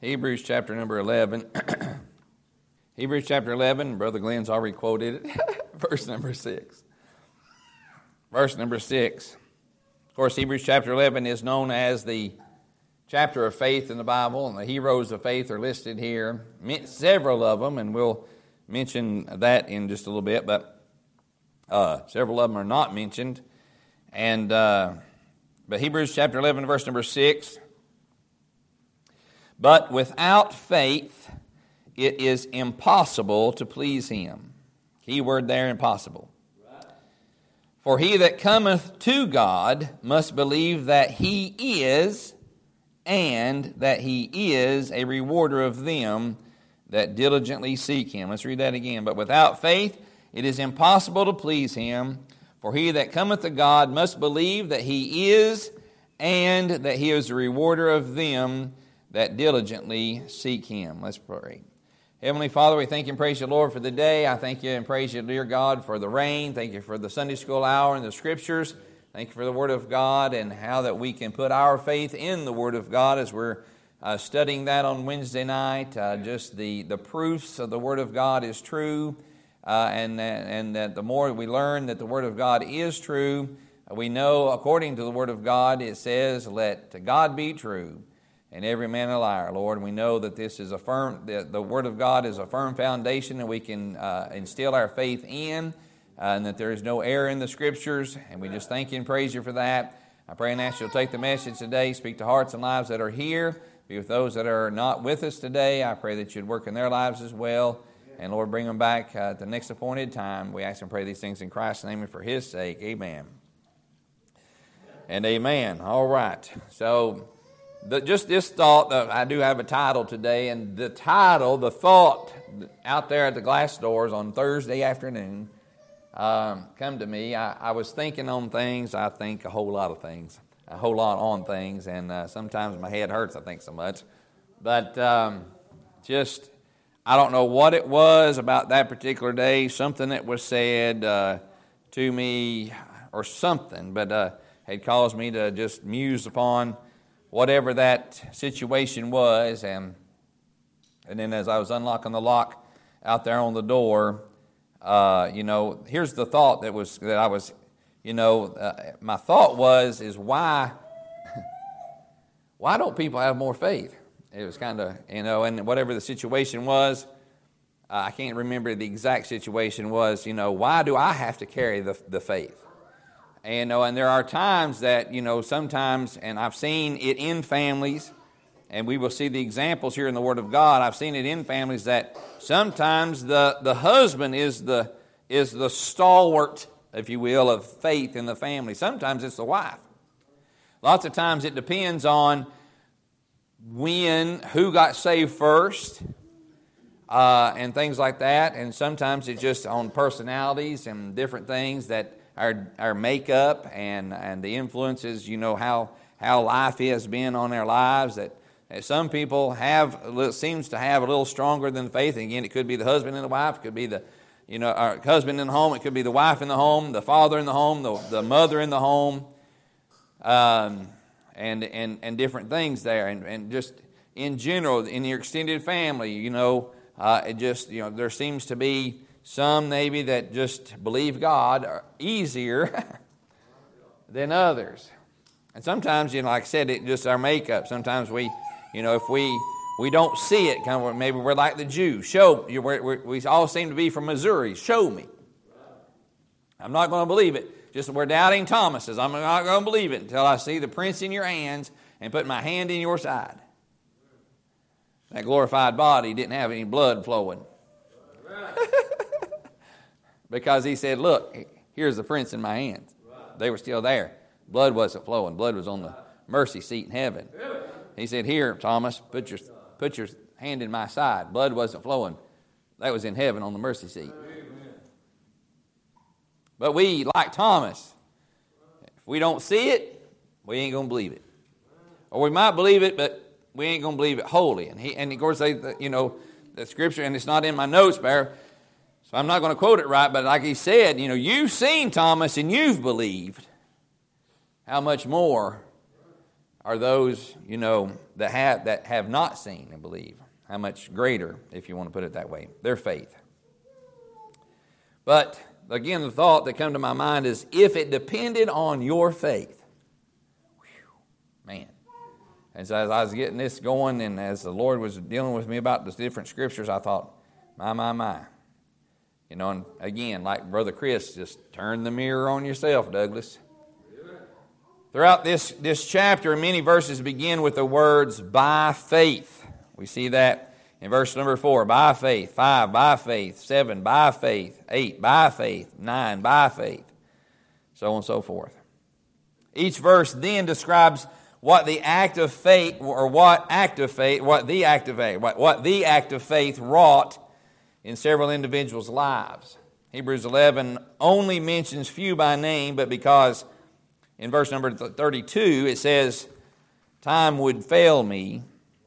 Hebrews chapter number 11. Hebrews chapter 11, Brother Glenn's already quoted it. Verse number 6. Verse number 6. Of course, Hebrews chapter 11 is known as the chapter of faith in the Bible, and the heroes of faith are listed here. Several of them, and we'll mention that in just a little bit, but several of them are not mentioned. And but Hebrews chapter 11, verse number 6. But without faith, it is impossible to please Him. Key word there, impossible. For he that cometh to God must believe that He is, and that He is a rewarder of them that diligently seek Him. Let's read that again. But without faith, it is impossible to please Him. For he that cometh to God must believe that He is, and that He is a rewarder of them that diligently seek Him. Let's pray. Heavenly Father, we thank you and praise you, Lord, for the day. I thank you and praise you, dear God, for the rain. Thank you for the Sunday school hour and the Scriptures. Thank you for the Word of God and how that we can put our faith in the Word of God as we're studying that on Wednesday night. Just the proofs of the Word of God is true, and that the more we learn that the Word of God is true, we know according to the Word of God, it says, let God be true and every man a liar, Lord. And we know that this is the Word of God is a firm foundation that we can instill our faith in, and that there is no error in the Scriptures. And we just thank you and praise you for that. I pray and ask you to take the message today, speak to hearts and lives that are here, be with those that are not with us today. I pray that you'd work in their lives as well. And Lord, bring them back at the next appointed time. We ask and pray these things in Christ's name and for His sake. Amen. And amen. All right. So, just this thought, I do have a title today, and the thought out there at the glass doors on Thursday afternoon come to me. I was thinking on things. I think a whole lot of things, a whole lot on things, and sometimes my head hurts, I think, so much. But I don't know what it was about that particular day, something that was said to me or something, but had caused me to just muse upon whatever that situation was, and then as I was unlocking the lock out there on the door, here's the thought my thought is why don't people have more faith? It was kind of, and whatever the situation was, I can't remember the exact situation was, why do I have to carry the faith? And there are times that, sometimes, and I've seen it in families, and we will see the examples here in the Word of God. I've seen it in families that sometimes the husband is the stalwart, if you will, of faith in the family. Sometimes it's the wife. Lots of times it depends on who got saved first, and things like that. And sometimes it's just on personalities and different things that our makeup and the influences, how life has been on their lives, that some people seems to have a little stronger than faith. And again, it could be the husband and the wife, it could be the our husband in the home, it could be the wife in the home, the father in the home, the mother in the home, and different things there, and just in general in your extended family, there seems to be some maybe that just believe God are easier than others. And sometimes, like I said, it's just our makeup. Sometimes we, if we don't see it, kind of maybe we're like the Jews. We all seem to be from Missouri. Show me. I'm not going to believe it. Just we're doubting Thomases. I'm not going to believe it until I see the prints in your hands and put my hand in your side. That glorified body didn't have any blood flowing. Because he said, look, here's the prints in my hands. They were still there. Blood wasn't flowing. Blood was on the mercy seat in heaven. He said, here, Thomas, put your hand in my side. Blood wasn't flowing. That was in heaven on the mercy seat. But we, like Thomas, if we don't see it, we ain't going to believe it. Or we might believe it, but we ain't going to believe it wholly. And of course, the Scripture, and it's not in my notes, Bear, so I'm not going to quote it right, but like he said, you've seen Thomas and you've believed. How much more are those, that have not seen and believe. How much greater, if you want to put it that way, their faith. But again, the thought that comes to my mind is, if it depended on your faith, man. And so as I was getting this going, and as the Lord was dealing with me about the different scriptures, I thought, my. And again, like Brother Chris, just turn the mirror on yourself, Douglas. Throughout this chapter, many verses begin with the words, by faith. We see that in verse number 4, by faith, 5, by faith, 7, by faith, 8, by faith, 9, by faith, so on and so forth. Each verse then describes what the act of faith wrought in several individuals' lives. Hebrews 11 only mentions few by name, but because in verse number 32 it says, time would fail me.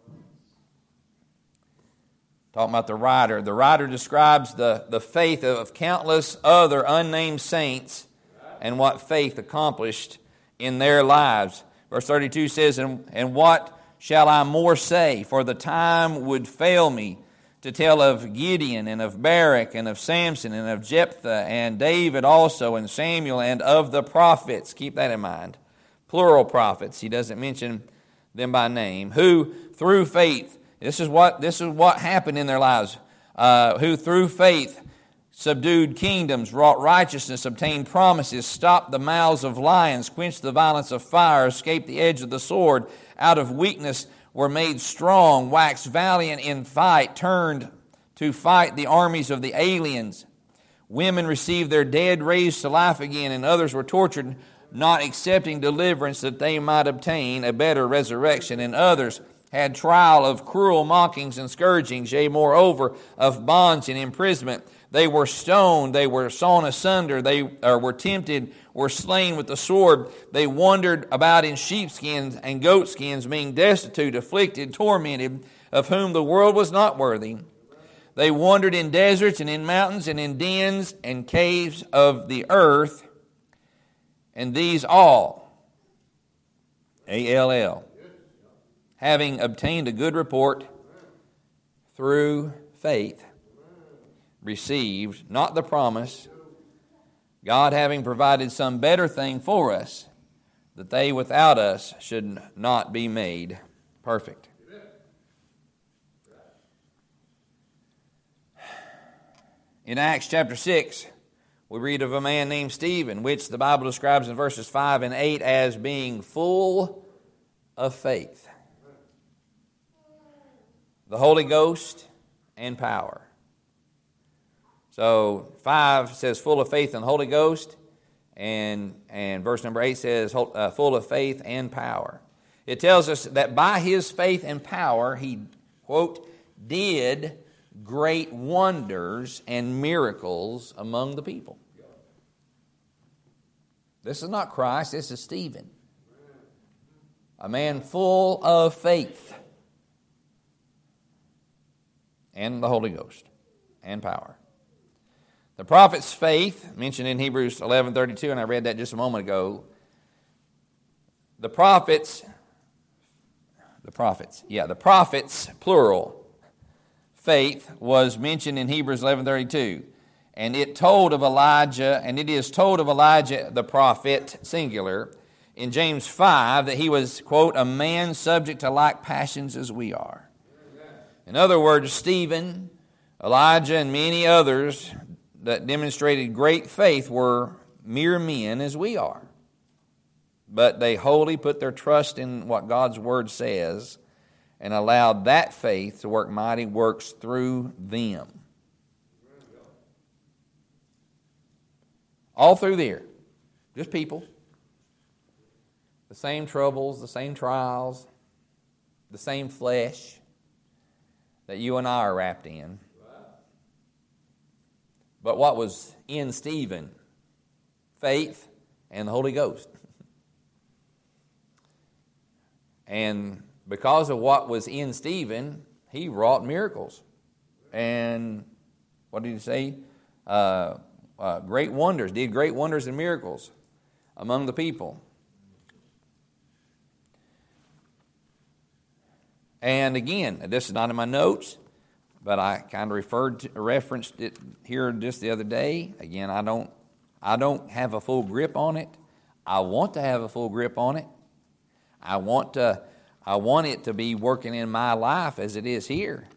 Talking about the writer. The writer describes the faith of countless other unnamed saints and what faith accomplished in their lives. Verse 32 says, and what shall I more say? For the time would fail me to tell of Gideon and of Barak and of Samson and of Jephthah and David also and Samuel and of the prophets. Keep that in mind. Plural prophets. He doesn't mention them by name. Who through faith, this is what happened in their lives. Who through faith subdued kingdoms, wrought righteousness, obtained promises, stopped the mouths of lions, quenched the violence of fire, escaped the edge of the sword, out of weakness were made strong, waxed valiant in fight, turned to fight the armies of the aliens. Women received their dead raised to life again, and others were tortured, not accepting deliverance that they might obtain a better resurrection. And others had trial of cruel mockings and scourgings, yea, moreover, of bonds and imprisonment. They were stoned, they were sawn asunder, they were tempted, were slain with the sword. They wandered about in sheepskins and goatskins, being destitute, afflicted, tormented, of whom the world was not worthy. They wandered in deserts and in mountains and in dens and caves of the earth. And these all, A-L-L, having obtained a good report through faith, received not the promise, God having provided some better thing for us, that they without us should not be made perfect. In Acts chapter 6, we read of a man named Stephen, which the Bible describes in verses 5 and 8 as being full of faith, the Holy Ghost, and power. So 5 says full of faith and the Holy Ghost, and verse number 8 says full of faith and power. It tells us that by his faith and power he, quote, did great wonders and miracles among the people. This is not Christ, this is Stephen. A man full of faith and the Holy Ghost and power. The prophet's faith, mentioned in Hebrews 11:32, and I read that just a moment ago. The prophets, plural, faith was mentioned in Hebrews 11:32. And it is told of Elijah the prophet, singular, in James 5 that he was, quote, a man subject to like passions as we are. In other words, Stephen, Elijah, and many others that demonstrated great faith were mere men as we are. But they wholly put their trust in what God's Word says and allowed that faith to work mighty works through them. All through there, just people. The same troubles, the same trials, the same flesh that you and I are wrapped in. But what was in Stephen? Faith and the Holy Ghost. And because of what was in Stephen, he wrought miracles. And what did he say? Great wonders, did great wonders and miracles among the people. And again, this is not in my notes, but I kind of referenced it here just the other day. Again, I don't have a full grip on it. I want to have a full grip on it. I want it to be working in my life as it is here.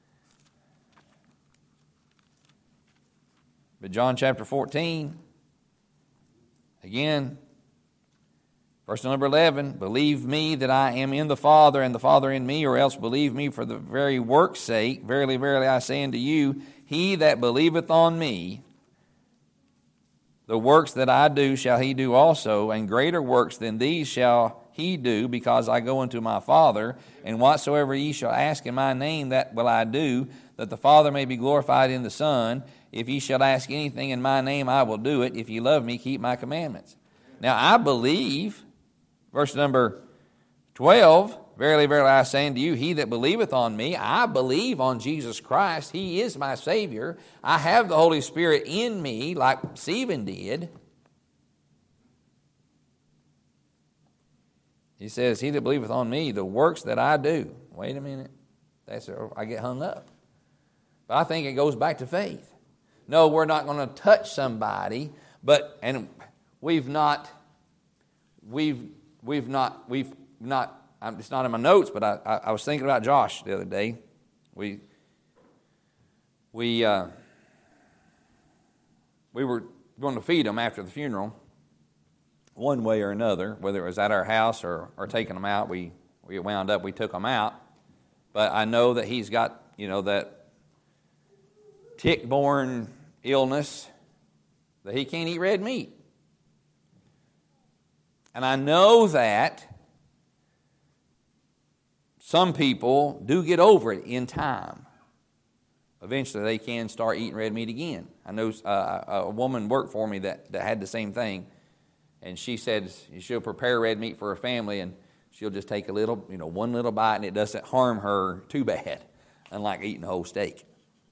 But John chapter 14, again, verse number 11, believe me that I am in the Father, and the Father in me, or else believe me for the very work's sake. Verily, verily, I say unto you, he that believeth on me, the works that I do shall he do also, and greater works than these shall he do, because I go unto my Father. And whatsoever ye shall ask in my name, that will I do, that the Father may be glorified in the Son. If ye shall ask anything in my name, I will do it. If ye love me, keep my commandments. Now I believe, verse number 12, verily, verily, I say unto you, he that believeth on me, I believe on Jesus Christ. He is my Savior. I have the Holy Spirit in me, like Stephen did. He says, he that believeth on me, the works that I do. Wait a minute. I get hung up. But I think it goes back to faith. No, we're not going to touch somebody, and we've not, it's not in my notes, but I was thinking about Josh the other day. We were going to feed him after the funeral, one way or another, whether it was at our house or taking them out. We took them out. But I know that he's got, that tick-borne illness that he can't eat red meat. And I know that some people do get over it in time. Eventually they can start eating red meat again. I know a woman worked for me that had the same thing. And she said she'll prepare red meat for her family, and she'll just take a little, one little bite, and it doesn't harm her too bad, unlike eating a whole steak.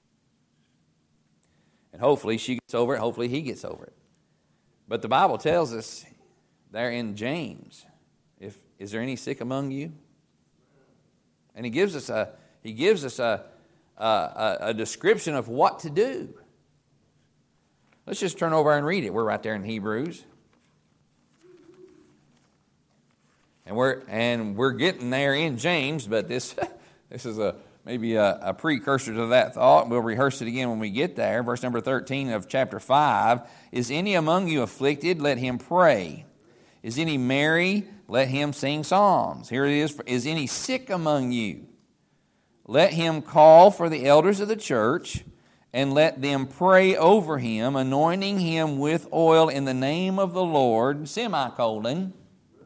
And hopefully she gets over it. Hopefully he gets over it. But the Bible tells us there in James, is there any sick among you? And he gives us a description of what to do. Let's just turn over and read it. We're right there in Hebrews. And we're getting there in James, but this is maybe a precursor to that thought. We'll rehearse it again when we get there. Verse number 13 of chapter 5. Is any among you afflicted? Let him pray. Is any merry? Let him sing psalms. Here it is. Is any sick among you? Let him call for the elders of the church, and let them pray over him, anointing him with oil in the name of the Lord, semicolon.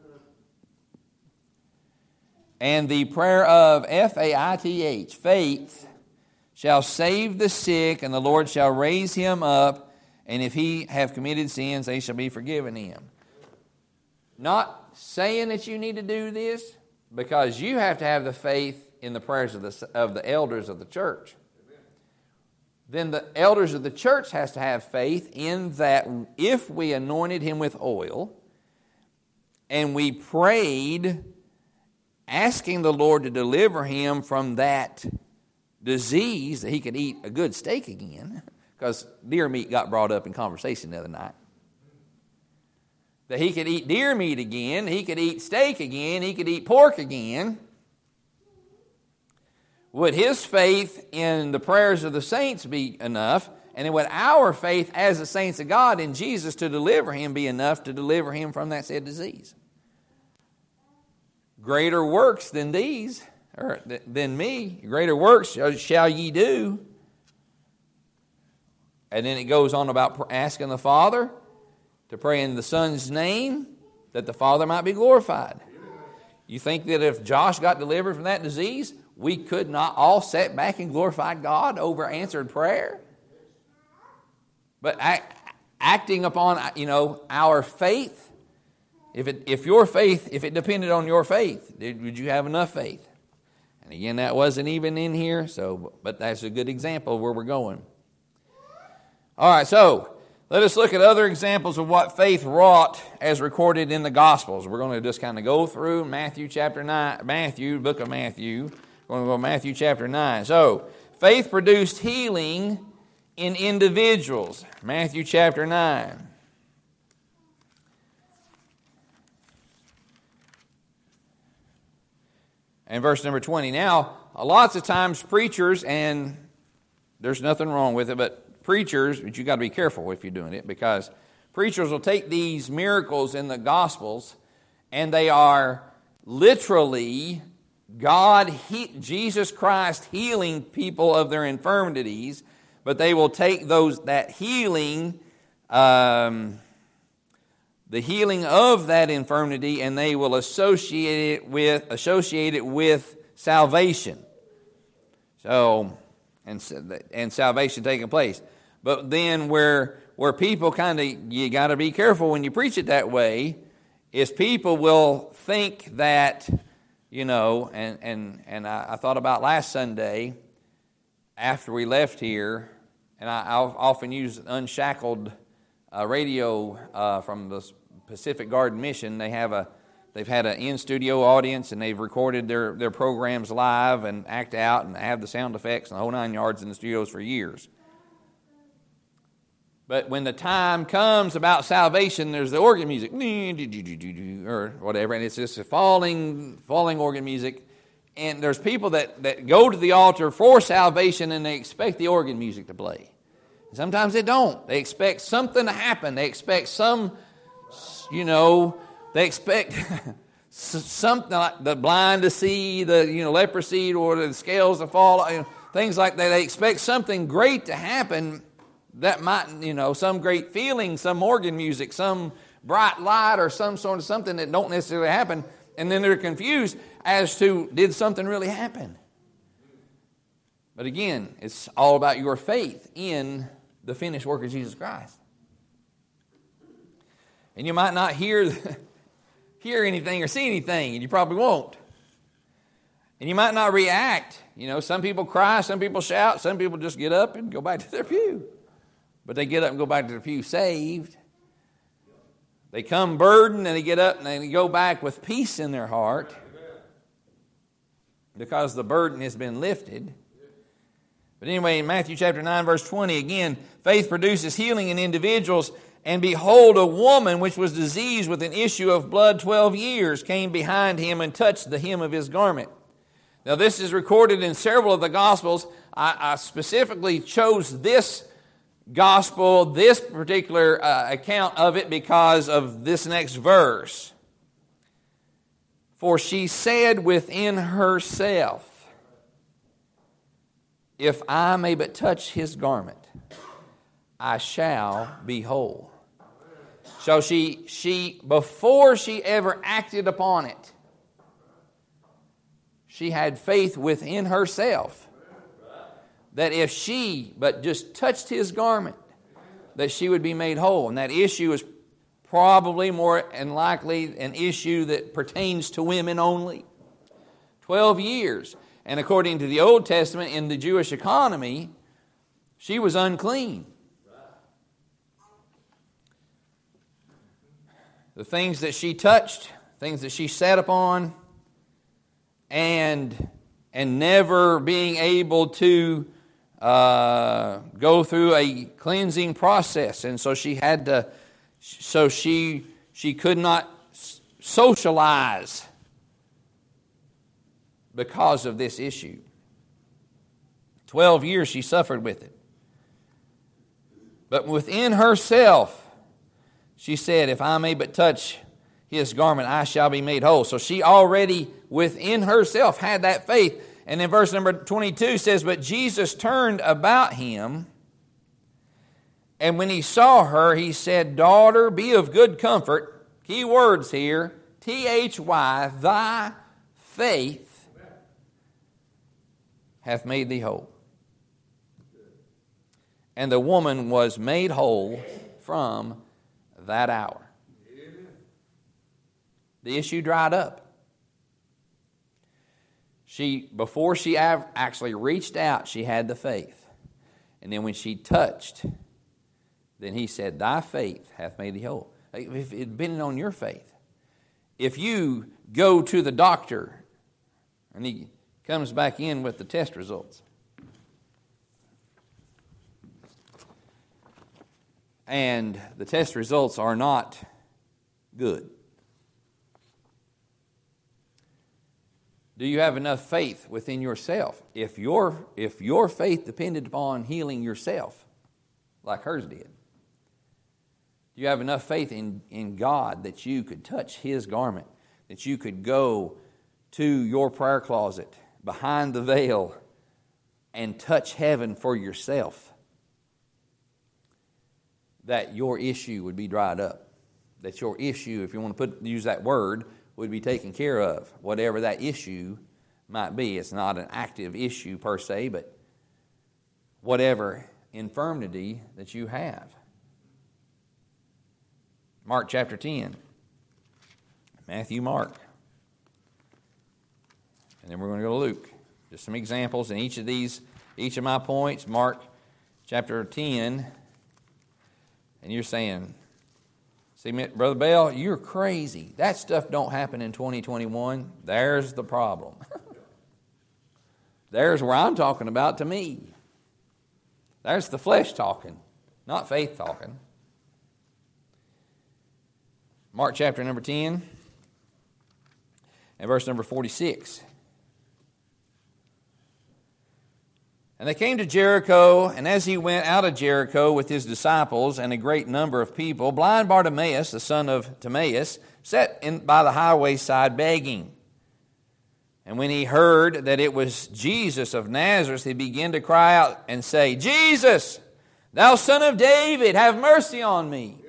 And the prayer of faith, faith, shall save the sick, and the Lord shall raise him up, and if he have committed sins, they shall be forgiven him. Not saying that you need to do this, because you have to have the faith in the prayers of the elders of the church. Then the elders of the church has to have faith in that if we anointed him with oil, and we prayed asking the Lord to deliver him from that disease, that he could eat a good steak again, because deer meat got brought up in conversation the other night. That he could eat deer meat again, he could eat steak again, he could eat pork again. Would his faith in the prayers of the saints be enough? And would our faith as the saints of God in Jesus to deliver him be enough to deliver him from that said disease? Greater works than these, or than me, greater works shall ye do. And then it goes on about asking the Father to pray in the Son's name, that the Father might be glorified. You think that if Josh got delivered from that disease, we could not all sit back and glorify God over answered prayer? But acting upon, our faith, if it depended on your faith, would you have enough faith? And again, that wasn't even in here, but that's a good example of where we're going. All right, so let us look at other examples of what faith wrought as recorded in the Gospels. We're going to just kind of go through Matthew chapter 9, book of Matthew, We're going to go to Matthew chapter 9. So, faith produced healing in individuals. Matthew chapter 9. And verse number 20. Now, lots of times preachers, and there's nothing wrong with it, but preachers, but you got to be careful if you're doing it, because preachers will take these miracles in the Gospels, and they are literally Jesus Christ healing people of their infirmities, but they will take that healing, the healing of that infirmity, and they will associate it with salvation. So, and salvation taking place. But then where people you got to be careful when you preach it that way, is people will think that, and I thought about last Sunday after we left here, and I'll often use Unshackled radio from the Pacific Garden Mission. They've had an in-studio audience, and they've recorded their programs live and act out and have the sound effects and the whole 9 yards in the studios for years. But when the time comes about salvation, there's the organ music, or whatever, and it's just a falling organ music. And there's people that go to the altar for salvation, and they expect the organ music to play. Sometimes they don't. They expect something to happen. They expect they expect something like the blind to see, the leprosy, or the scales to fall, things like that. They expect something great to happen. That might, some great feeling, some organ music, some bright light, or some sort of something that don't necessarily happen. And then they're confused as to, did something really happen? But again, it's all about your faith in the finished work of Jesus Christ. And you might not hear anything or see anything, and you probably won't. And you might not react. Some people cry, some people shout, some people just get up and go back to their pew. But they get up and go back to their pew saved. They come burdened, and they get up and they go back with peace in their heart because the burden has been lifted. But anyway, in Matthew chapter 9, verse 20, again, faith produces healing in individuals. And behold, a woman which was diseased with an issue of blood 12 years came behind him and touched the hem of his garment. Now, this is recorded in several of the Gospels. I specifically chose this Gospel, this particular account of it, because of this next verse. For she said within herself, if I may but touch his garment, I shall be whole. So she before she ever acted upon it, she had faith within herself that if she but just touched his garment, that she would be made whole. And that issue is probably more and likely an issue that pertains to women only. 12 years. And according to the Old Testament, in the Jewish economy, she was unclean. The things that she touched, things that she sat upon, and never being able to go through a cleansing process. And so she had to, she could not socialize because of this issue. 12 years she suffered with it. But within herself, she said, if I may but touch his garment, I shall be made whole. So she already within herself had that faith. And then verse number 22 says, but Jesus turned about him, and when he saw her, he said, daughter, be of good comfort. Key words here, T-H-Y, thy faith hath made thee whole. And the woman was made whole from that hour. The issue dried up. Before she actually reached out, she had the faith. And then when she touched, then he said, thy faith hath made thee whole. If it had been on your faith. If you go to the doctor and he comes back in with the test results. And the test results are not good. Do you have enough faith within yourself? If your faith depended upon healing yourself, like hers did, do you have enough faith in God that you could touch His garment, that you could go to your prayer closet behind the veil and touch heaven for yourself, that your issue would be dried up, that your issue, if you want to use that word, would be taken care of, whatever that issue might be. It's not an active issue per se, but whatever infirmity that you have. Mark chapter 10. Matthew, Mark. And then we're going to go to Luke. Just some examples in each of my points. Mark chapter 10. And you're saying, see, Brother Bell, you're crazy. That stuff don't happen in 2021. There's the problem. There's where I'm talking about to me. There's the flesh talking, not faith talking. Mark chapter number 10 and verse number 46. And they came to Jericho, and as he went out of Jericho with his disciples and a great number of people, blind Bartimaeus, the son of Timaeus, sat by the highway side begging. And when he heard that it was Jesus of Nazareth, he began to cry out and say, Jesus, thou son of David, have mercy on me.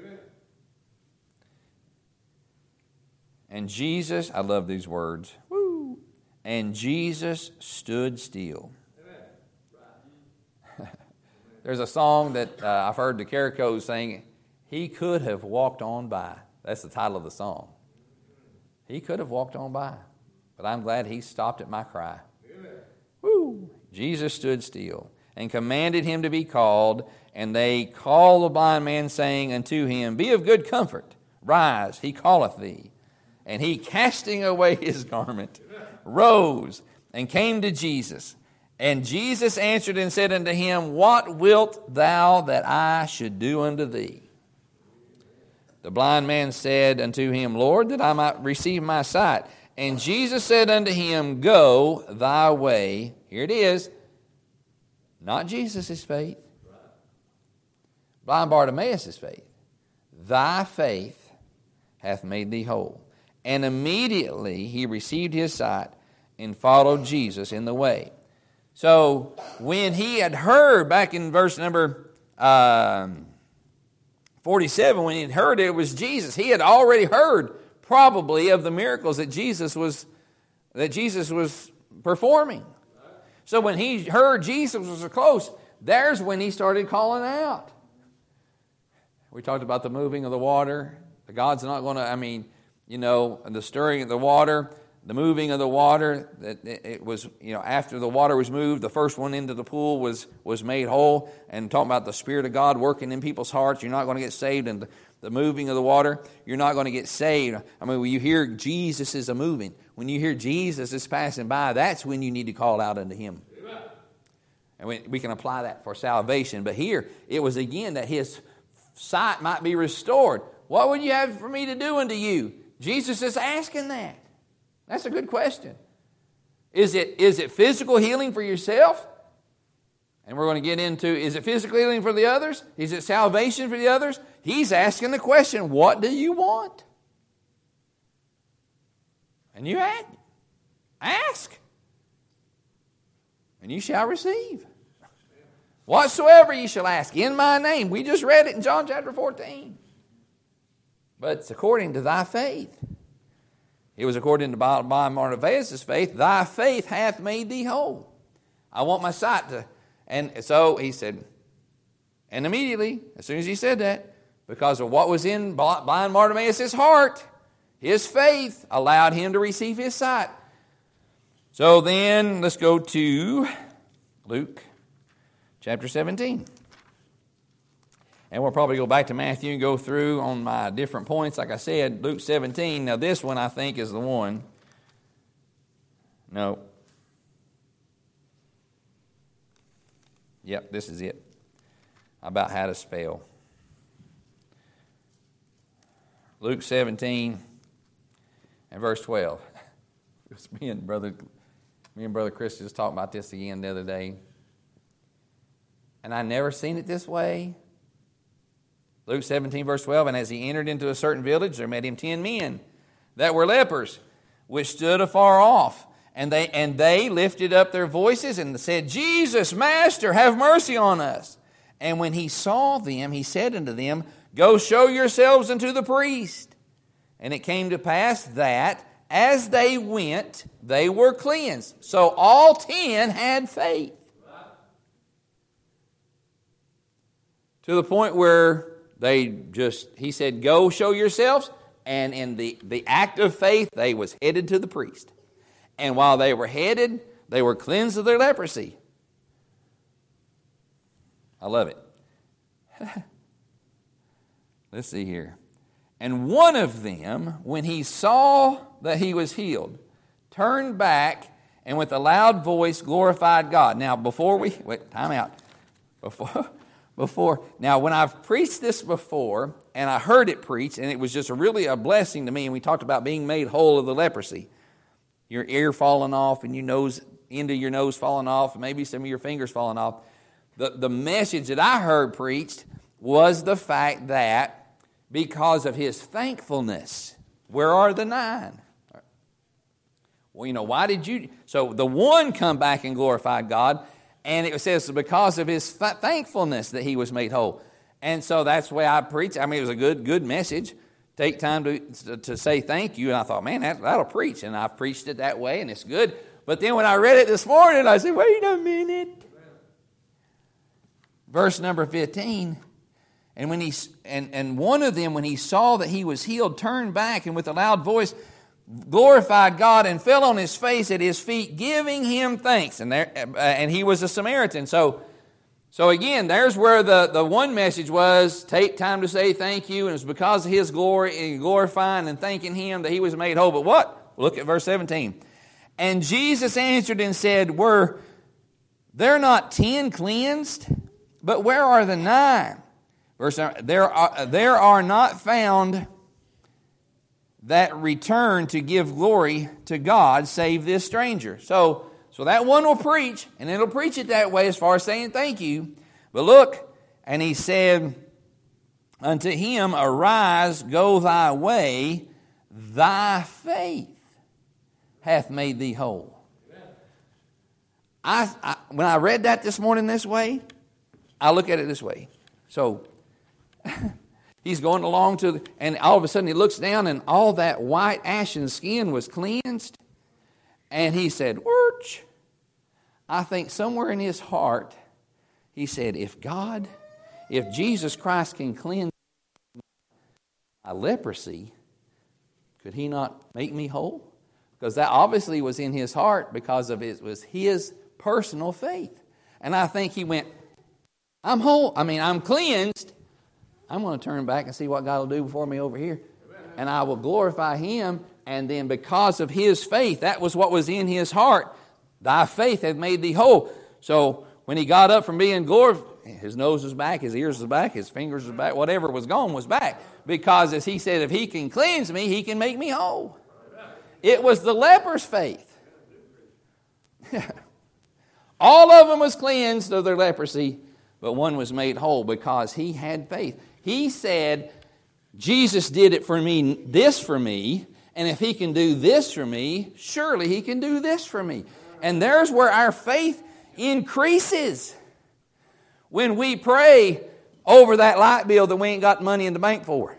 And Jesus, I love these words, woo, and Jesus stood still. There's a song that I've heard the Caricos sing, He Could Have Walked On By. That's the title of the song. He could have walked on by, but I'm glad He stopped at my cry. Woo! Jesus stood still and commanded him to be called, and they called the blind man, saying unto him, Be of good comfort, rise, he calleth thee. And he, casting away his garment, rose and came to Jesus. And Jesus answered and said unto him, What wilt thou that I should do unto thee? The blind man said unto him, Lord, that I might receive my sight. And Jesus said unto him, Go thy way. Here it is. Not Jesus' faith. Blind Bartimaeus' faith. Thy faith hath made thee whole. And immediately he received his sight and followed Jesus in the way. So when he had heard, back in verse number 47, when he had heard it was Jesus, he had already heard probably of the miracles that Jesus was performing. So when he heard Jesus was close, there's when he started calling out. We talked about the moving of the water. God's not going to, the stirring of the water, the moving of the water, it was, after the water was moved, the first one into the pool was made whole. And talking about the Spirit of God working in people's hearts, you're not going to get saved. And the moving of the water, you're not going to get saved. When you hear Jesus is a moving, when you hear Jesus is passing by, that's when you need to call out unto Him. Amen. And we can apply that for salvation. But here, it was again that his sight might be restored. What would you have for me to do unto you? Jesus is asking that. That's a good question. Is it physical healing for yourself? And we're going to get into, is it physical healing for the others? Is it salvation for the others? He's asking the question, what do you want? And you ask. And you shall receive. Whatsoever ye shall ask in my name. We just read it in John chapter 14. But it's according to thy faith. It was according to Bartimaeus' faith. Thy faith hath made thee whole. I want my sight to... And so he said, and immediately, as soon as he said that, because of what was in blind Bartimaeus' heart, his faith allowed him to receive his sight. So then, let's go to Luke chapter 17. And we'll probably go back to Matthew and go through on my different points. Like I said, Luke 17. Now this one I think is the one. No. Yep, this is it. I about had a spell. Luke 17 and verse 12. It was me and Brother Chris just talked about this again the other day. And I never seen it this way. Luke 17, verse 12, and as he entered into a certain village, there met him 10 men that were lepers, which stood afar off. And they lifted up their voices and said, Jesus, Master, have mercy on us. And when he saw them, he said unto them, Go show yourselves unto the priest. And it came to pass that, as they went, they were cleansed. So all 10 had faith. To the point where he said, Go show yourselves. And in the act of faith, they was headed to the priest. And while they were headed, they were cleansed of their leprosy. I love it. Let's see here. And one of them, when he saw that he was healed, turned back and with a loud voice glorified God. Now, time out. Now, when I've preached this before, and I heard it preached, and it was just really a blessing to me, and we talked about being made whole of the leprosy. Your ear falling off, and end of your nose falling off, and maybe some of your fingers falling off. The message that I heard preached was the fact that because of his thankfulness, where are the 9? Well, why did you? So the one come back and glorified God, and it says because of his thankfulness that he was made whole. And so that's the way I preach. I mean, it was a good message. Take time to say thank you. And I thought, man, that'll preach. And I've preached it that way, and it's good. But then when I read it this morning, I said, wait a minute. Verse number 15. And one of them, when he saw that he was healed, turned back and with a loud voice glorified God and fell on his face at his feet, giving him thanks. And he was a Samaritan. So again, there's where the one message was, take time to say thank you, and it's because of his glory and glorifying and thanking him that he was made whole. But what? Look at verse 17. And Jesus answered and said, Were there not 10 cleansed? But where are the 9? Verse 9, there are not found that return to give glory to God save this stranger. So that one will preach, and it'll preach it that way as far as saying thank you. But look, and he said unto him, Arise, go thy way, thy faith hath made thee whole. When I read that this morning this way, I look at it this way. So he's going along and all of a sudden he looks down and all that white ashen skin was cleansed. And he said, Wurch. I think somewhere in his heart, he said, if Jesus Christ can cleanse my leprosy, could he not make me whole? Because that obviously was in his heart because of it was his personal faith. And I think he went, I'm whole. I'm cleansed. I'm going to turn back and see what God will do for me over here. And I will glorify him. And then because of his faith, that was what was in his heart. Thy faith hath made thee whole. So when he got up from being glorified, his nose was back, his ears was back, his fingers was back, whatever was gone was back. Because as he said, if he can cleanse me, he can make me whole. It was the leper's faith. All of them was cleansed of their leprosy, but one was made whole because he had faith. He said, Jesus did it for me, and if he can do this for me, surely he can do this for me. And there's where our faith increases. When we pray over that light bill that we ain't got money in the bank for.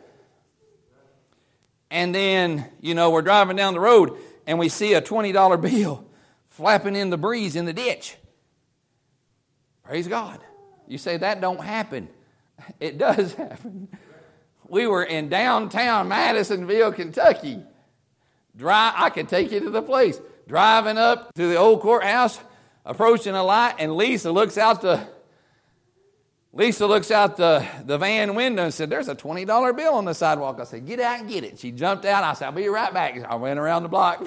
And then, we're driving down the road and we see a $20 bill flapping in the breeze in the ditch. Praise God. You say that don't happen. It does happen. We were in downtown Madisonville, Kentucky. I could take you to the place. Driving up to the old courthouse, approaching a light, and Lisa looks out the van window and said, there's a $20 bill on the sidewalk. I said, get out and get it. She jumped out. I said, I'll be right back. I went around the block.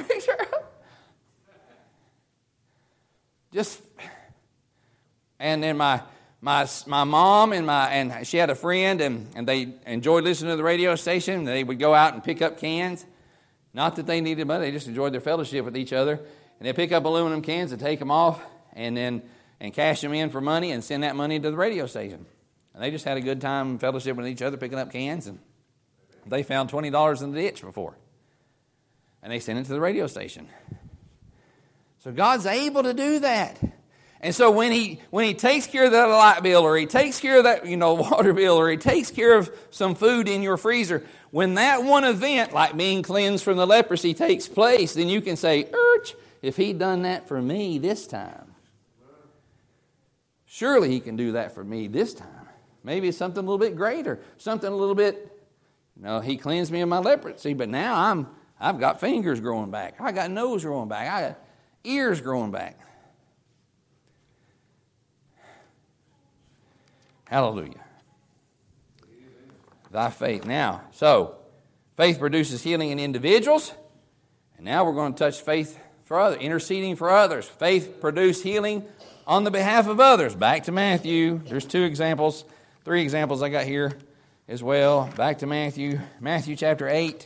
And then My mom and she had a friend, and they enjoyed listening to the radio station. They would go out and pick up cans. Not that they needed money, they just enjoyed their fellowship with each other. And they'd pick up aluminum cans and take them off and cash them in for money and send that money to the radio station. And they just had a good time fellowship with each other, picking up cans. And they found $20 in the ditch before. And they sent it to the radio station. So God's able to do that. And so when he takes care of that light bill, or he takes care of that, water bill, or he takes care of some food in your freezer, when that one event, like being cleansed from the leprosy, takes place, then you can say, if he'd done that for me this time, surely he can do that for me this time. Maybe it's something a little bit greater, something a little bit, he cleansed me of my leprosy, but now I've got fingers growing back. I got nose growing back. I got ears growing back. Hallelujah. Thy faith. Now, so faith produces healing in individuals. And now we're going to touch faith for others, interceding for others. Faith produced healing on the behalf of others. Back to Matthew. There's 3 examples I got here as well. Back to Matthew. Matthew chapter 8.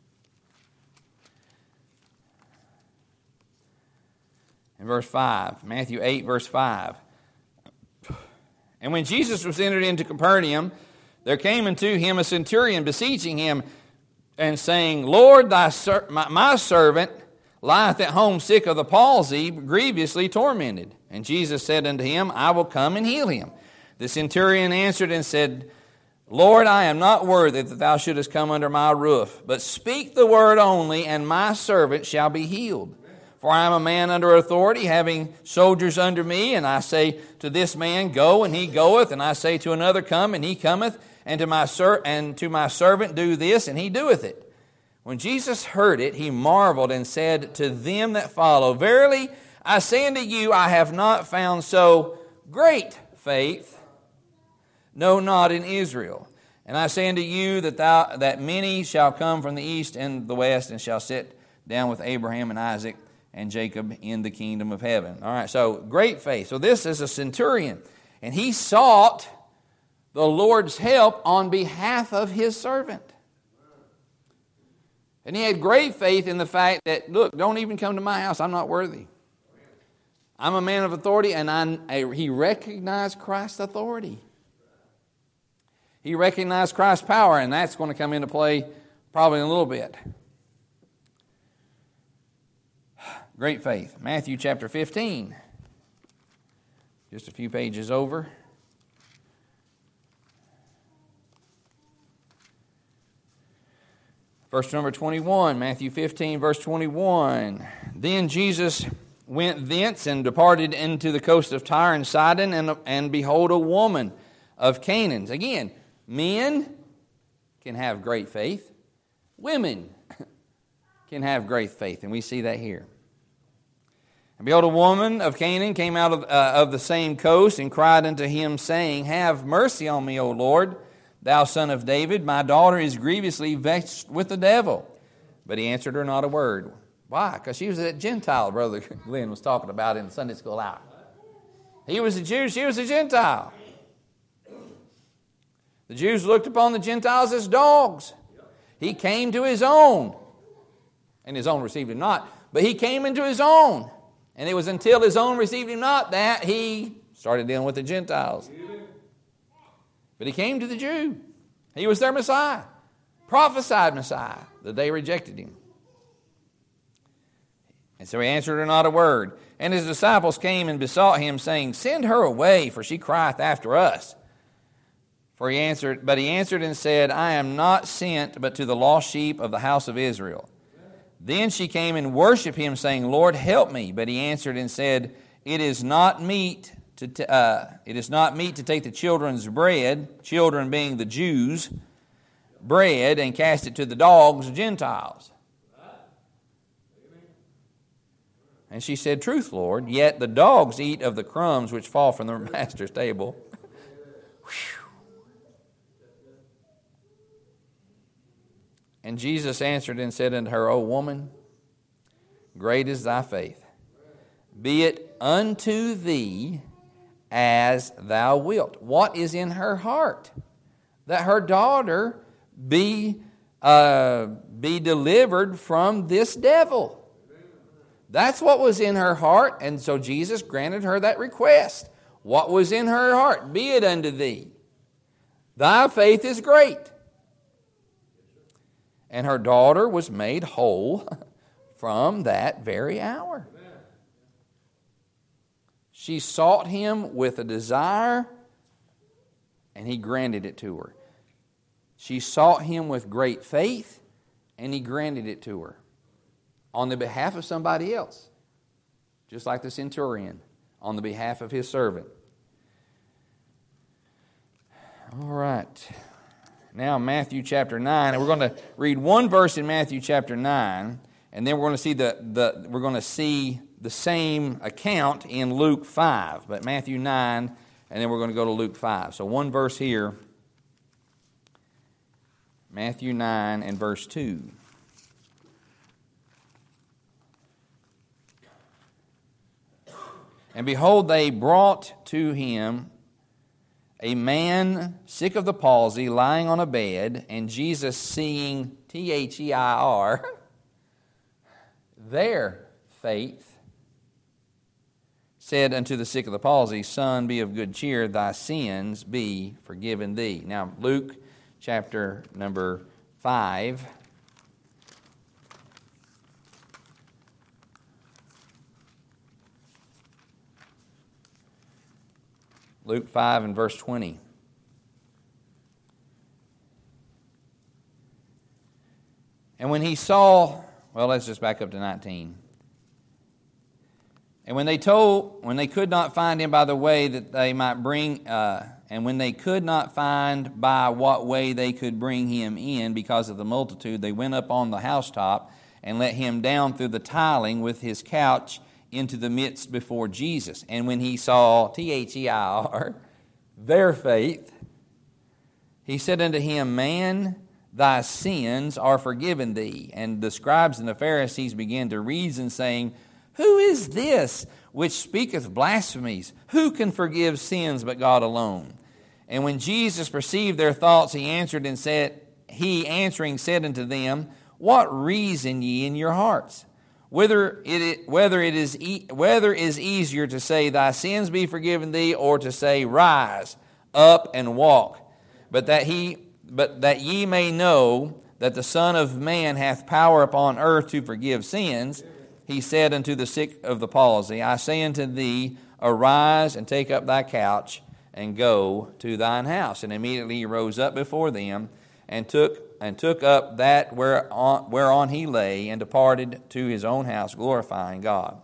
And verse 5. Matthew 8, verse 5. And when Jesus was entered into Capernaum, there came unto him a centurion beseeching him and saying, Lord, my servant lieth at home sick of the palsy, grievously tormented. And Jesus said unto him, I will come and heal him. The centurion answered and said, Lord, I am not worthy that thou shouldest come under my roof, but speak the word only, and my servant shall be healed. For I am a man under authority, having soldiers under me, and I say to this man, Go, and he goeth, and I say to another, Come, and he cometh, and to my servant, Do this, and he doeth it. When Jesus heard it, he marveled and said to them that follow, Verily I say unto you, I have not found so great faith, no, not in Israel. And I say unto you that many shall come from the east and the west, and shall sit down with Abraham and Isaac and Jacob in the kingdom of heaven. All right, so great faith. So this is a centurion, and he sought the Lord's help on behalf of his servant. And he had great faith in the fact that, look, don't even come to my house. I'm not worthy. I'm a man of authority, and he recognized Christ's authority. He recognized Christ's power, and that's going to come into play probably in a little bit. Great faith. Matthew chapter 15. Just a few pages over. Verse number 21. Matthew 15, verse 21. Then Jesus went thence and departed into the coast of Tyre and Sidon, and behold, a woman of Canaan. Again, men can have great faith. Women can have great faith, and we see that here. And behold, a woman of Canaan came out of the same coast and cried unto him, saying, Have mercy on me, O Lord, thou son of David. My daughter is grievously vexed with the devil. But he answered her not a word. Why? Because she was a Gentile, Brother Glenn was talking about in the Sunday school hour. He was a Jew, she was a Gentile. The Jews looked upon the Gentiles as dogs. He came to his own, and his own received him not. But he came into his own. And it was until his own received him not that he started dealing with the Gentiles. But he came to the Jew. He was their Messiah, prophesied Messiah, that they rejected him. And so he answered her not a word. And his disciples came and besought him, saying, Send her away, for she crieth after us. But he answered and said, I am not sent but to the lost sheep of the house of Israel. Then she came and worshipped him, saying, Lord, help me. But he answered and said, It is not meet to take the children's bread, children being the Jews, bread, and cast it to the dogs, Gentiles. And she said, Truth, Lord, yet the dogs eat of the crumbs which fall from their master's table. And Jesus answered and said unto her, O woman, great is thy faith. Be it unto thee as thou wilt. What is in her heart? That her daughter be delivered from this devil. That's what was in her heart, and so Jesus granted her that request. What was in her heart? Be it unto thee. Thy faith is great. And her daughter was made whole from that very hour. She sought him with a desire, and he granted it to her. She sought him with great faith, and he granted it to her on the behalf of somebody else, just like the centurion, on the behalf of his servant. All right. Now Matthew chapter 9, and we're going to read one verse in Matthew chapter 9, and then we're going to see the same account in Luke 5, but Matthew 9, and then we're going to go to Luke 5. So one verse here, Matthew 9 and verse 2. And behold, they brought to him a man sick of the palsy, lying on a bed, and Jesus, seeing Their their faith, said unto the sick of the palsy, Son, be of good cheer, thy sins be forgiven thee. Now, Luke chapter number 5. Luke 5 and verse 20. And when he saw, well, let's just back up to 19. And when they could not find him by the way that they might bring, and when they could not find by what way they could bring him in because of the multitude, they went up on the housetop and let him down through the tiling with his couch into the midst before Jesus. And when he saw their faith, he said unto him, Man, thy sins are forgiven thee. And the scribes and the Pharisees began to reason, saying, Who is this which speaketh blasphemies? Who can forgive sins but God alone? And when Jesus perceived their thoughts, he answering said unto them, What reason ye in your hearts? Whether is easier to say, Thy sins be forgiven thee, or to say, Rise up and walk. But that ye may know that the Son of Man hath power upon earth to forgive sins, he said unto the sick of the palsy, I say unto thee, Arise and take up thy couch and go to thine house. And immediately he rose up before them and took up that whereon he lay, and departed to his own house, glorifying God.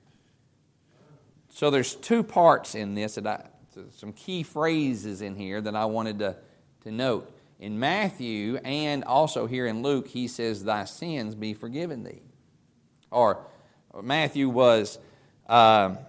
So there's two parts in this, some key phrases in here that I wanted to note. In Matthew and also here in Luke, he says, Thy sins be forgiven thee. Or Matthew was, thy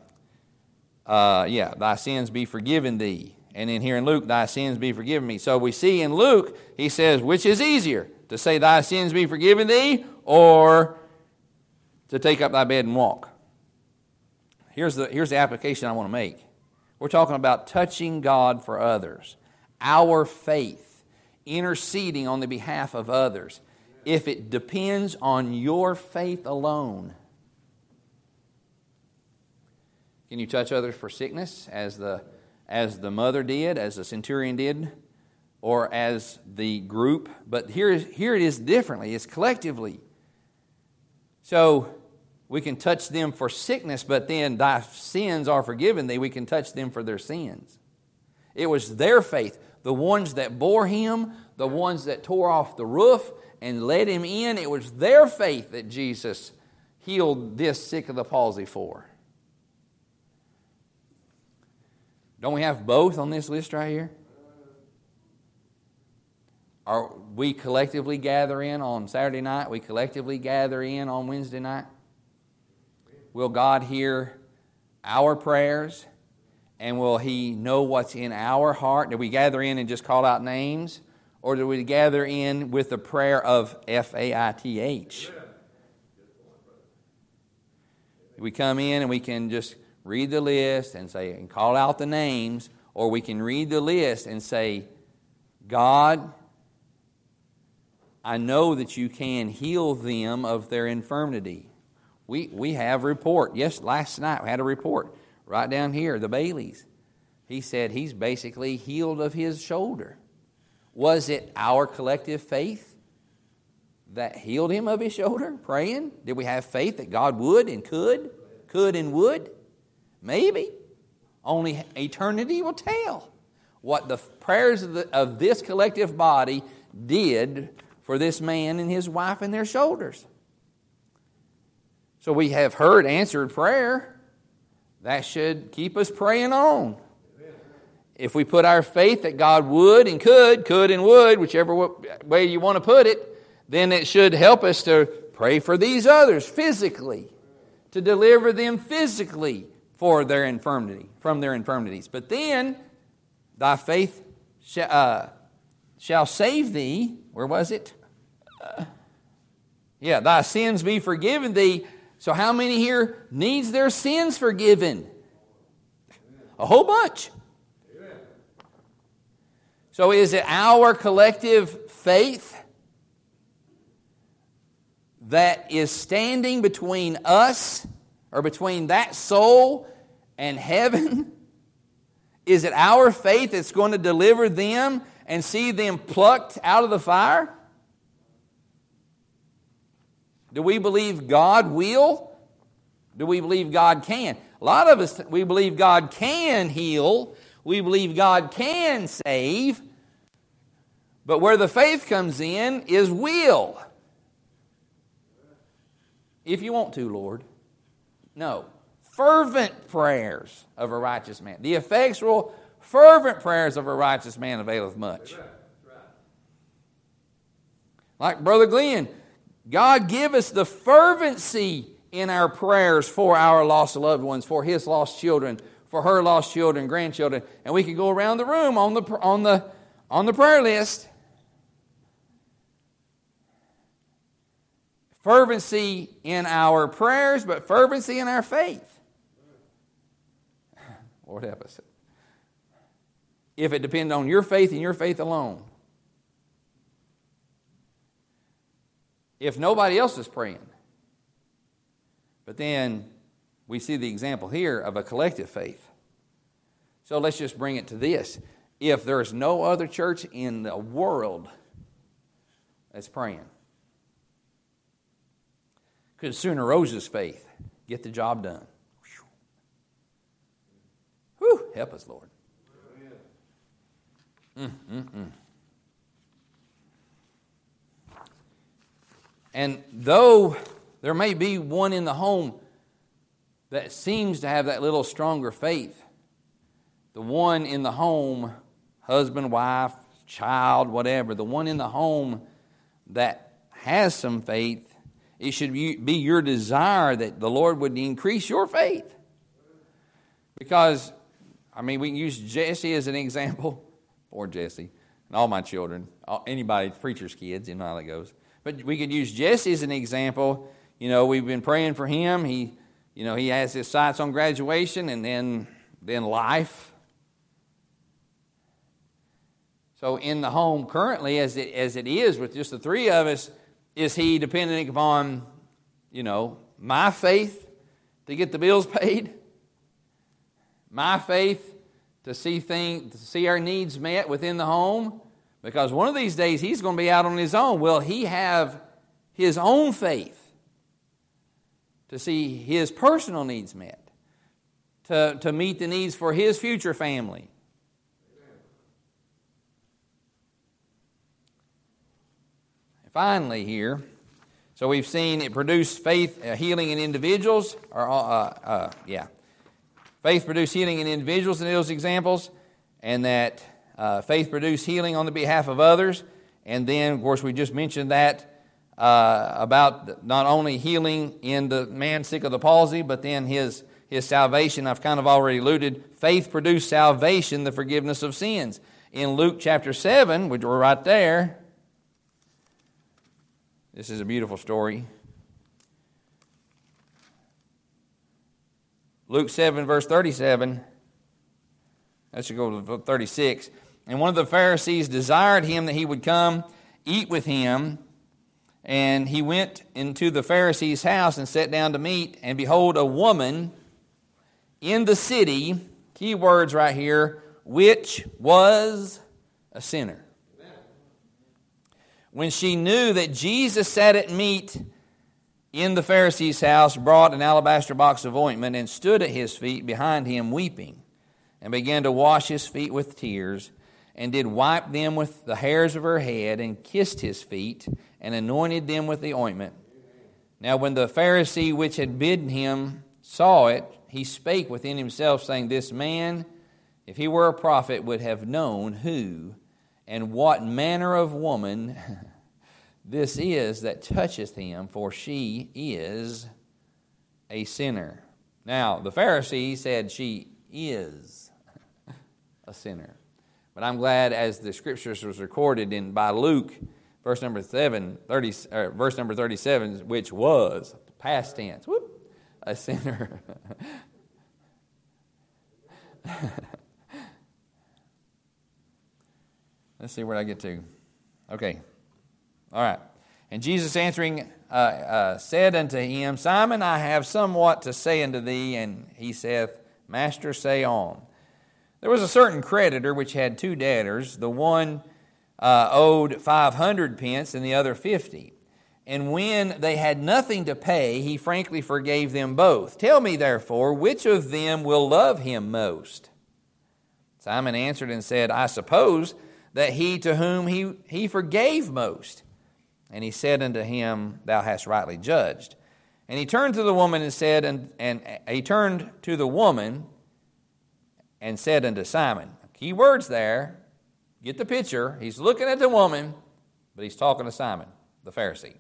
sins be forgiven thee. And in here in Luke, thy sins be forgiven me. So we see in Luke, he says, which is easier, to say thy sins be forgiven thee, or to take up thy bed and walk? Here's the application I want to make. We're talking about touching God for others. Our faith, interceding on the behalf of others. If it depends on your faith alone, can you touch others for sickness as the mother did, as the centurion did, or as the group? But here it is differently. It's collectively. So we can touch them for sickness, but then thy sins are forgiven thee. We can touch them for their sins. It was their faith. The ones that bore him, the ones that tore off the roof and let him in, it was their faith that Jesus healed this sick of the palsy for. Don't we have both on this list right here? Are we collectively gather in on Saturday night? We collectively gather in on Wednesday night? Will God hear our prayers? And will He know what's in our heart? Do we gather in and just call out names? Or do we gather in with the prayer of FAITH? We come in and we can just read the list and say, and call out the names, or we can read the list and say, God, I know that you can heal them of their infirmity. We have a report. Yes, last night we had a report right down here, the Baileys. He said he's basically healed of his shoulder. Was it our collective faith that healed him of his shoulder, praying? Did we have faith that God would and could and would? Maybe. Only eternity will tell what the prayers of this collective body did for this man and his wife and their shoulders. So we have heard answered prayer. That should keep us praying on. If we put our faith that God would and could and would, whichever way you want to put it, then it should help us to pray for these others physically, to deliver them physically from their infirmities. But then, thy faith shall save thee. Where was it? Thy sins be forgiven thee. So how many here needs their sins forgiven? A whole bunch. So is it our collective faith that is standing between us, or between that soul and heaven? Is it our faith that's going to deliver them and see them plucked out of the fire? Do we believe God will? Do we believe God can? A lot of us, we believe God can heal. We believe God can save. But where the faith comes in is will. If you want to, Lord. No. Fervent prayers of a righteous man. The effectual, fervent prayers of a righteous man availeth much. Like Brother Glenn, God give us the fervency in our prayers for our lost loved ones, for his lost children, for her lost children, grandchildren, and we can go around the room on the prayer list. Fervency in our prayers, but fervency in our faith. Lord help us. If it depends on your faith and your faith alone. If nobody else is praying. But then we see the example here of a collective faith. So let's just bring it to this. If there's no other church in the world that's praying, could Sooner Rose's faith get the job done? Whew, help us, Lord. And though there may be one in the home that seems to have that little stronger faith, the one in the home, husband, wife, child, whatever, the one in the home that has some faith, it should be your desire that the Lord would increase your faith. Because, we can use Jesse as an example. Poor Jesse. And all my children. Anybody, preacher's kids, you know how that goes. But we could use Jesse as an example. We've been praying for him. He has his sights on graduation and then life. So in the home currently, as it is with just the three of us, is he depending upon, my faith to get the bills paid? My faith to see our needs met within the home? Because one of these days he's going to be out on his own. Will he have his own faith to see his personal needs met? To meet the needs for his future family? Finally here, so we've seen it produce faith healing in individuals. Faith produced healing in individuals in those examples, and that faith produced healing on the behalf of others. And then, of course, we just mentioned that about not only healing in the man sick of the palsy, but then his salvation. I've kind of already alluded. Faith produced salvation, the forgiveness of sins. In Luke chapter 7, which we're right there, this is a beautiful story. Luke 7, verse 37. That should go to 36. And one of the Pharisees desired him that he would come eat with him. And he went into the Pharisee's house and sat down to meat. And behold, a woman in the city, key words right here, which was a sinner. When she knew that Jesus sat at meat in the Pharisee's house, brought an alabaster box of ointment and stood at his feet behind him weeping, and began to wash his feet with tears, and did wipe them with the hairs of her head, and kissed his feet, and anointed them with the ointment. Now when the Pharisee which had bidden him saw it, he spake within himself, saying, This man, if he were a prophet, would have known who and what manner of woman this is that toucheth him, for she is a sinner. Now, the Pharisee said she is a sinner. But I'm glad, as the Scriptures was recorded by Luke, verse number 37, which was, past tense, a sinner. Let's see where I get to. Okay. All right. And Jesus answering said unto him, Simon, I have somewhat to say unto thee. And he saith, Master, say on. There was a certain creditor which had 2 debtors. The one owed 500 pence and the other 50. And when they had nothing to pay, he frankly forgave them both. Tell me, therefore, which of them will love him most? Simon answered and said, I suppose that he to whom he forgave most. And he said unto him, Thou hast rightly judged. And he turned to the woman and said, and he turned to the woman and said unto Simon, key words there, get the picture. He's looking at the woman, but he's talking to Simon, the Pharisee.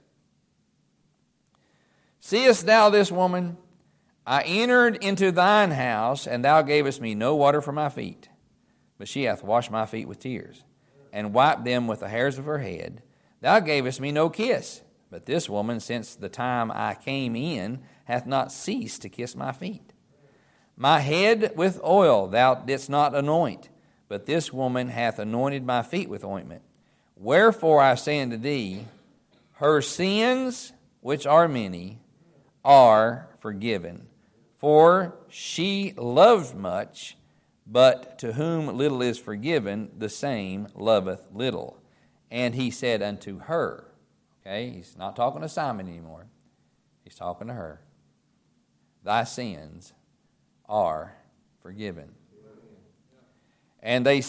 Seest thou this woman? I entered into thine house, and thou gavest me no water for my feet, but she hath washed my feet with tears, and wiped them with the hairs of her head. Thou gavest me no kiss, but this woman, since the time I came in, hath not ceased to kiss my feet. My head with oil thou didst not anoint, but this woman hath anointed my feet with ointment. Wherefore I say unto thee, her sins, which are many, are forgiven. For she loved much, but to whom little is forgiven, the same loveth little. And he said unto her, okay, he's not talking to Simon anymore. He's talking to her. Thy sins are forgiven. And they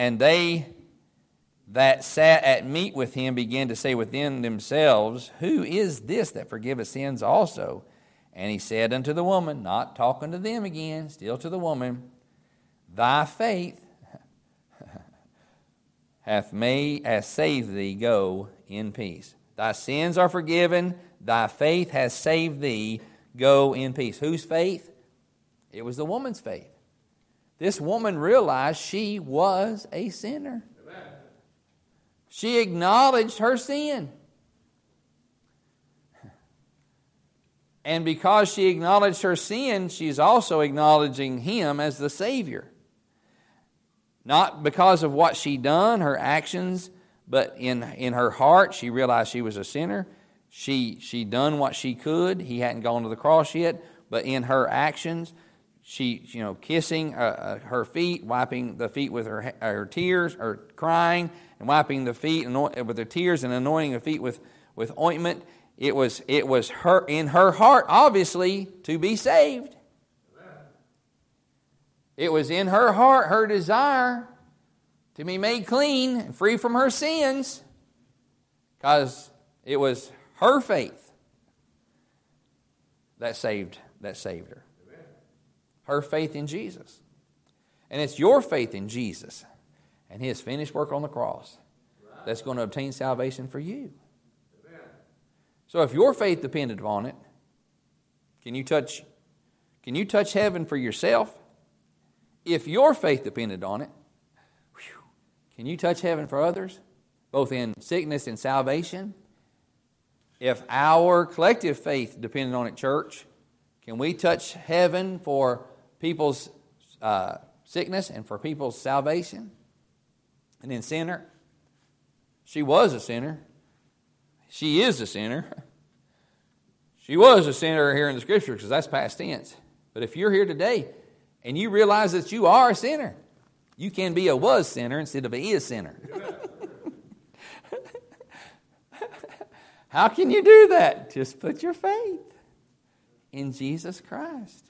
that sat at meat with him began to say within themselves, Who is this that forgiveth sins also? And he said unto the woman, not talking to them again, still to the woman, Thy faith hath saved thee, go in peace. Thy sins are forgiven, thy faith has saved thee, go in peace. Whose faith? It was the woman's faith. This woman realized she was a sinner. Amen. She acknowledged her sin. And because she acknowledged her sin, she's also acknowledging him as the Savior. Not because of what she done, her actions, but in her heart, she realized she was a sinner. She done what she could. He hadn't gone to the cross yet, but in her actions, she, kissing her feet, wiping the feet with her tears, or crying and wiping the feet with her tears and anointing the feet with ointment. It was her in her heart, obviously, to be saved. It was in her heart, her desire to be made clean and free from her sins, because it was her faith that saved her. Her faith in Jesus. And it's your faith in Jesus and His finished work on the cross that's going to obtain salvation for you. So if your faith depended upon it, can you touch heaven for yourself? If your faith depended on it, can you touch heaven for others, both in sickness and salvation? If our collective faith depended on it, church, Can we touch heaven for people's sickness and for people's salvation? And then sinner. She was a sinner. She is a sinner. She was a sinner here in the Scripture because that's past tense. But if you're here today and you realize that you are a sinner, you can be a was sinner instead of a is sinner. How can you do that? Just put your faith in Jesus Christ.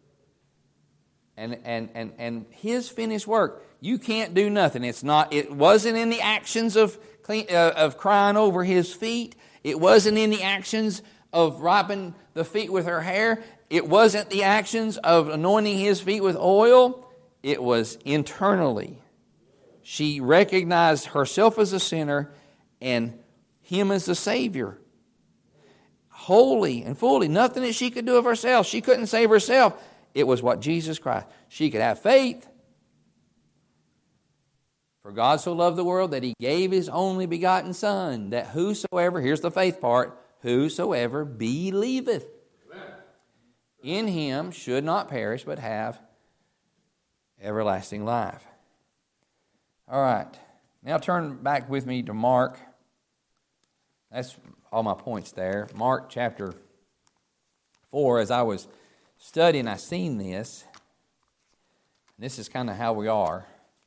And His finished work. You can't do nothing. It wasn't in the actions of crying over His feet. It wasn't in the actions of wiping the feet with her hair. It wasn't the actions of anointing His feet with oil. It was internally. She recognized herself as a sinner and Him as the Savior. Wholly and fully. Nothing that she could do of herself. She couldn't save herself. It was what Jesus Christ. She could have faith. For God so loved the world that He gave His only begotten Son, that whosoever, here's the faith part, whosoever believeth in Him should not perish but have everlasting life. All right. Now turn back with me to Mark. That's all my points there. Mark chapter 4. As I was studying, I seen this. This is kind of how we are.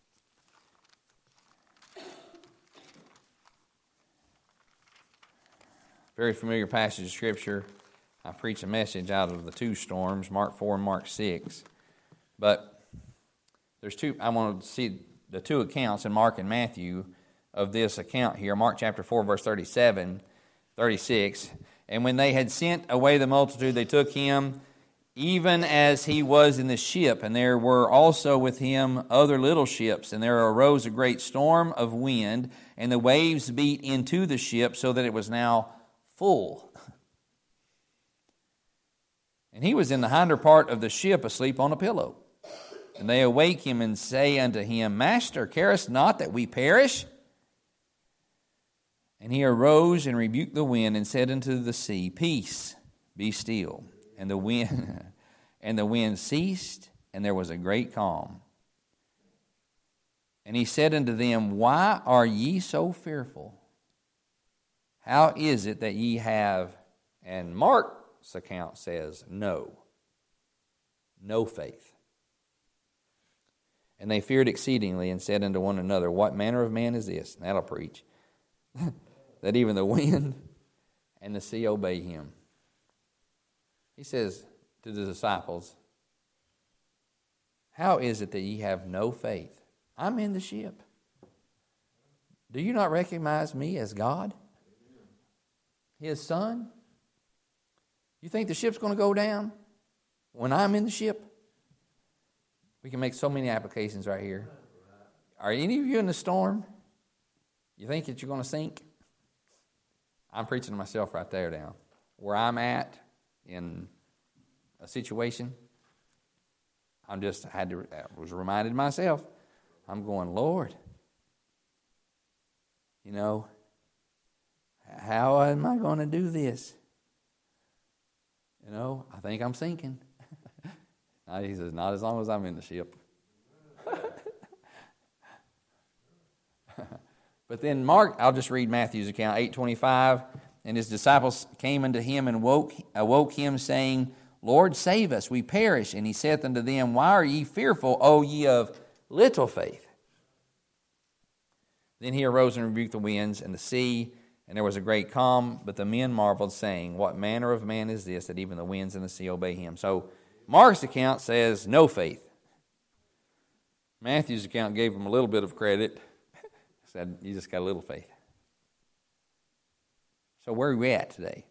Very familiar passage of Scripture. I preach a message out of the two storms, Mark 4 and Mark 6. But there's two. I want to see the two accounts in Mark and Matthew of this account here. Mark chapter 4, verse 36. And when they had sent away the multitude, they took Him even as He was in the ship. And there were also with Him other little ships. And there arose a great storm of wind, and the waves beat into the ship so that it was now full. And He was in the hinder part of the ship asleep on a pillow. And they awake Him and say unto Him, Master, carest not that we perish? And He arose and rebuked the wind and said unto the sea, Peace, be still. And the wind ceased, and there was a great calm. And He said unto them, Why are ye so fearful? How is it that ye have, and Mark's account says, no faith. And they feared exceedingly and said unto one another, What manner of man is this? And that'll preach. That even the wind and the sea obey Him. He says to the disciples, How is it that ye have no faith? I'm in the ship. Do you not recognize me as God? His Son? You think the ship's going to go down when I'm in the ship? We can make so many applications right here. Are any of you in the storm? You think that you're going to sink? I'm preaching to myself right there now. Where I'm at in a situation, I was reminded myself, I'm going, Lord, how am I going to do this? I think I'm sinking. He says, not as long as I'm in the ship. But then Mark, I'll just read Matthew's account, 8:25. And His disciples came unto Him and awoke Him, saying, Lord, save us, we perish. And He saith unto them, Why are ye fearful, O ye of little faith? Then He arose and rebuked the winds and the sea, and there was a great calm. But the men marveled, saying, What manner of man is this, that even the winds and the sea obey Him? So Mark's account says no faith. Matthew's account gave him a little bit of credit. Said, you just got a little faith. So where are we at today?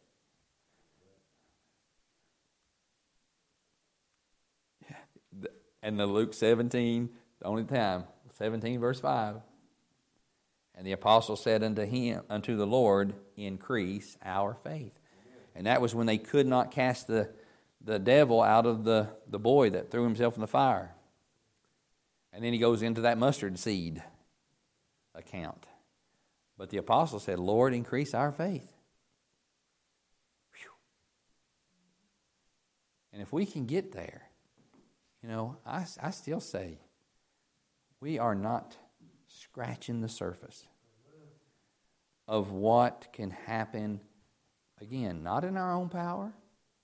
And the Luke 17, the only time, 17 verse 5. And the apostle said unto the Lord, increase our faith. And that was when they could not cast the devil out of the boy that threw himself in the fire. And then he goes into that mustard seed account. But the apostle said, Lord, increase our faith. Whew. And if we can get there, I still say we are not scratching the surface of what can happen, again, not in our own power.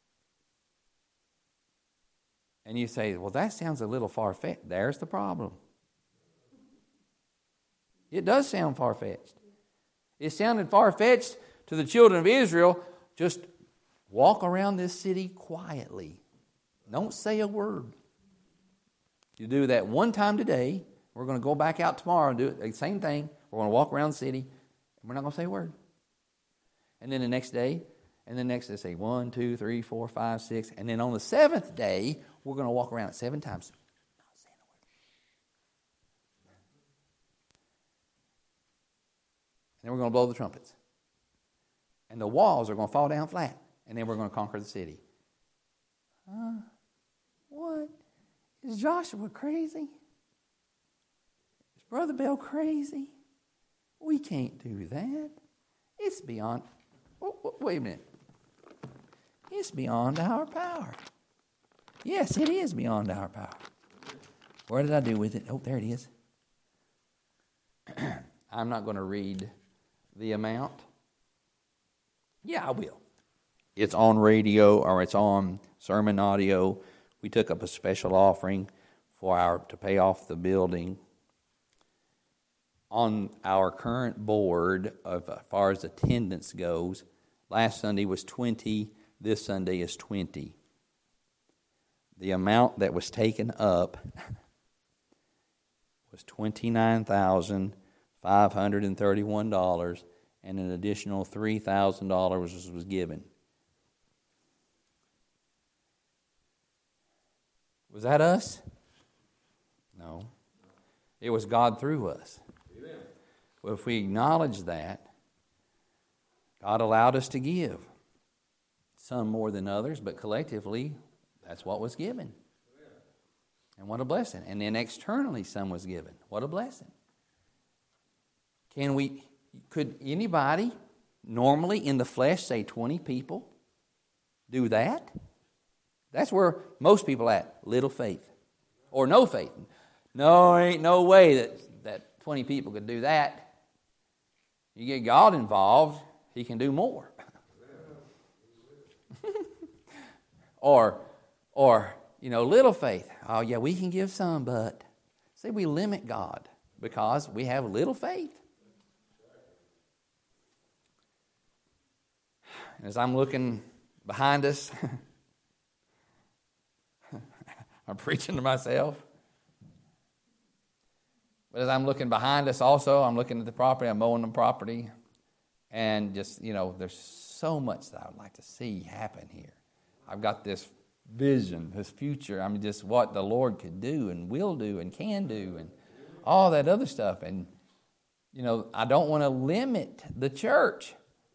And you say, well, that sounds a little far-fetched. There's the problem. It does sound far-fetched. It sounded far-fetched to the children of Israel. Just walk around this city quietly. Don't say a word. You do that one time today. We're going to go back out tomorrow and do it the same thing. We're going to walk around the city, and we're not going to say a word. And then the next day, and the next day, say 1, 2, 3, 4, 5, 6. And then on the seventh day, we're going to walk around it 7 times. Not saying a word. And then we're going to blow the trumpets. And the walls are going to fall down flat. And then we're going to conquer the city. What? Is Joshua crazy? Is Brother Bell crazy? We can't do that. It's beyond... wait a minute. It's beyond our power. Yes, it is beyond our power. What did I do with it? Oh, there it is. I'm not going to read the amount. Yeah, I will. It's on radio or it's on sermon audio. We took up a special offering to pay off the building. On our current board, as far as attendance goes, last Sunday was 20. This Sunday is 20. The amount that was taken up was $29,531, and an additional $3,000 was given. Was that us? No. It was God through us. Amen. Well, if we acknowledge that, God allowed us to give. Some more than others, but collectively, that's what was given. Amen. And what a blessing. And then externally, some was given. What a blessing. Could anybody normally in the flesh, say 20 people, do that? That's where most people at, little faith. Or no faith. No, ain't no way that 20 people could do that. You get God involved, He can do more. or little faith. Oh yeah, we can give some, but see, we limit God because we have little faith. As I'm looking behind us, I'm preaching to myself. But as I'm looking behind us also, I'm looking at the property, I'm mowing the property. And just, there's so much that I would like to see happen here. I've got this vision, this future. Just what the Lord could do and will do and can do and all that other stuff. And, I don't want to limit the church.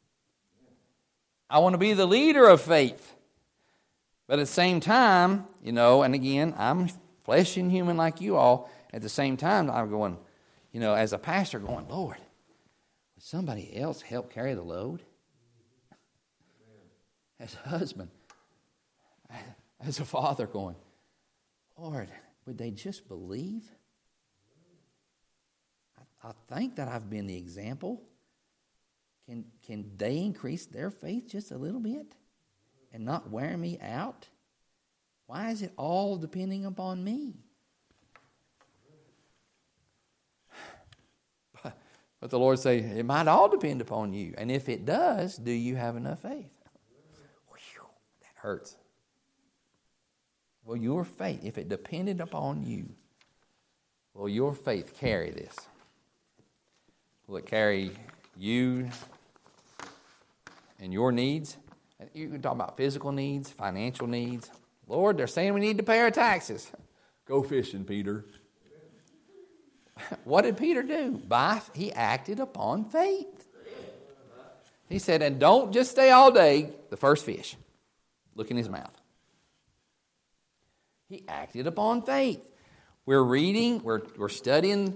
I want to be the leader of faith. But at the same time, and again, I'm flesh and human like you all. At the same time, I'm going, as a pastor going, Lord, would somebody else help carry the load? As a husband, as a father going, Lord, would they just believe? I think that I've been the example. Can they increase their faith just a little bit and not wear me out? Why is it all depending upon me? But the Lord say, it might all depend upon you. And if it does, do you have enough faith? Whew, that hurts. Will your faith, if it depended upon you, will your faith carry this? Will it carry you and your needs? You can talk about physical needs, financial needs. Lord, they're saying we need to pay our taxes. Go fishing, Peter. What did Peter do? He acted upon faith. He said, and don't just stay all day, the first fish. Look in his mouth. He acted upon faith. We're reading, we're studying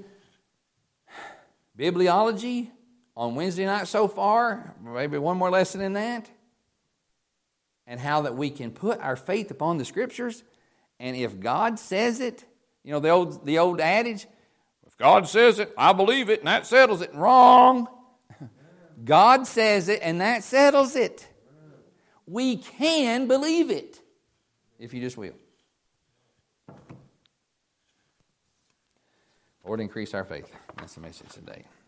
bibliology on Wednesday night so far. Maybe one more lesson in that. and how that we can put our faith upon the Scriptures. And if God says it, you know, the old adage, if God says it, I believe it, and that settles it. Wrong. God says it, and that settles it. We can believe it, if you just will. Lord, increase our faith. That's the message today.